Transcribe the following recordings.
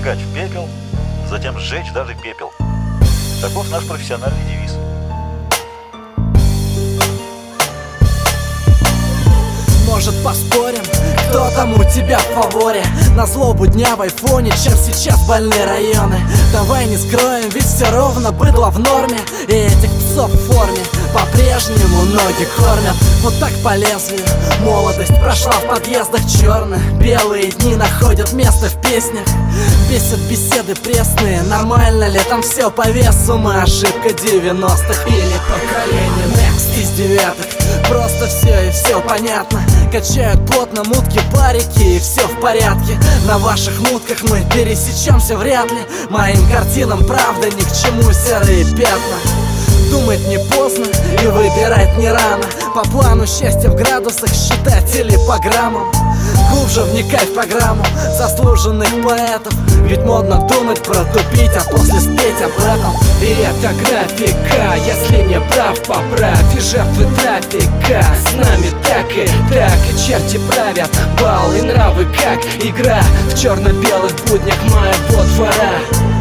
сжигать в пепел, затем сжечь даже пепел. Таков наш профессиональный девиз. Может, поспорим, кто там у тебя в фаворе? На злобу дня в айфоне, чем сейчас больные районы. Давай не скроем, ведь все ровно быдло в норме. И этих псов в форме по-прежнему ноги кормят. Вот так по лезвию молодость прошла в подъездах черных. Белые дни находят место в песнях. Бесят беседы пресные, нормально ли там все по весу? Мы ошибка 90-х или поколение Next из девяток. Просто все и все понятно. Качают плотно мутки, парики, и все в порядке. На ваших мутках мы пересечемся вряд ли. Моим картинам правда ни к чему серые пятна. Думать не поздно и выбирать не рано. По плану счастья в градусах считать или по граммам. Глубже вникай в программу заслуженных поэтов. Ведь модно думать, протупить, а после спеть об этом. И это графика, если не прав, поправь. И жертвы трафика с нами так, и черти правят бал и нравы, как игра в черно-белых буднях моего двора.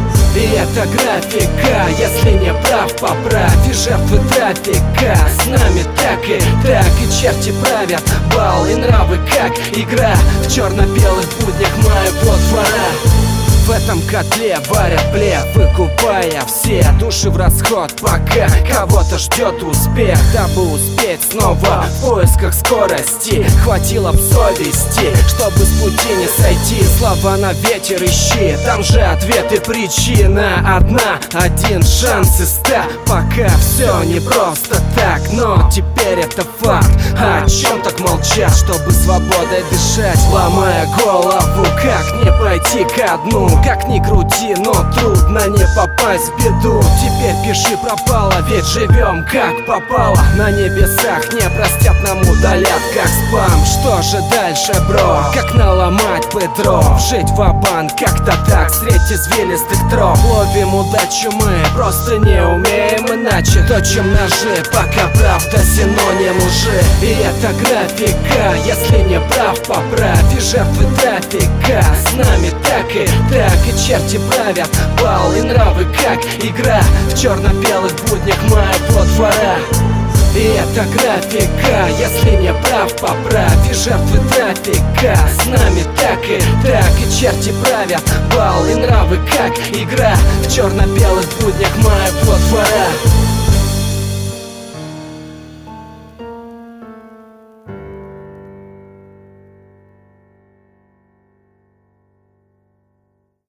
И это графика, если не прав, поправь. И жертвы трафика с нами так, и черти правят бал и нравы, как игра в черно-белых буднях моего двора. В этом котле варят плев, выкупая все души в расход, пока кого-то ждет успех. Дабы успеть снова в поисках скорости, хватило б совести, чтобы с пути не сойти. Слова на ветер ищи, там же ответ и причина одна. Один шанс из 100, пока все не просто так. Но теперь это факт, о чем так молчат, чтобы свободой дышать, ломая голову, как не пойти ко дну. Как ни крути, но трудно не попасть в беду. Теперь пиши пропало, ведь живем как попало. На небесах не простят, нам удалят как спам. Что же дальше, бро? Как наломать бы дров? Жить ва-банк как-то так, средь извилистых троп. Ловим удачу мы, просто не умеем иначе. Точим ножи, пока правда синоним лжи. И это графика, если не прав, поправь. И жертвы трафика с нами так, и черти правят бал и нравы, как игра в черно-белых буднях моего двора. И это графика, если не прав, поправь. И жертвы трафика с нами так, и черти правят бал и нравы, как игра в черно-белых буднях моего двора.